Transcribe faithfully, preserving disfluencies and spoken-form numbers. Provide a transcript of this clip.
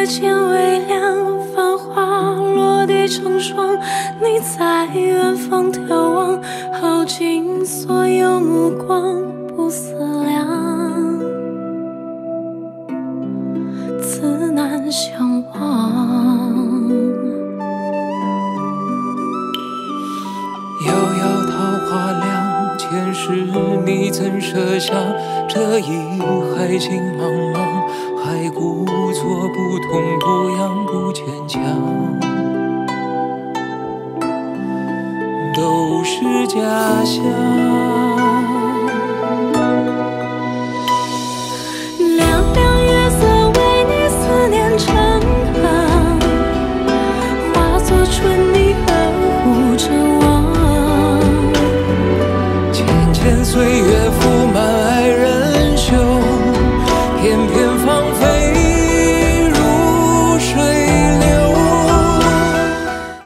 间微凉，繁华落地成霜。你在远方眺望，耗尽所有目光，不思量，自难相忘。 遥遥桃花凉，前世你曾设下这一海情茫茫，还故作不痛不痒不坚强，都是假象。